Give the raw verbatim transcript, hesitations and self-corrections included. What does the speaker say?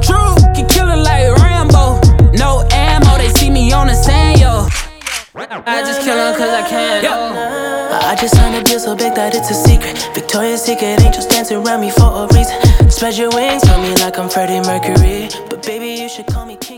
True, can kill it like Rambo. No ammo, they see me on the sand, yo. I just kill him cause I can, yo. I just signed a deal so big that it's a secret. Victoria's Secret angels dancing around me for a reason. Spread your wings on me like I'm Freddie Mercury. But baby, you should call me King.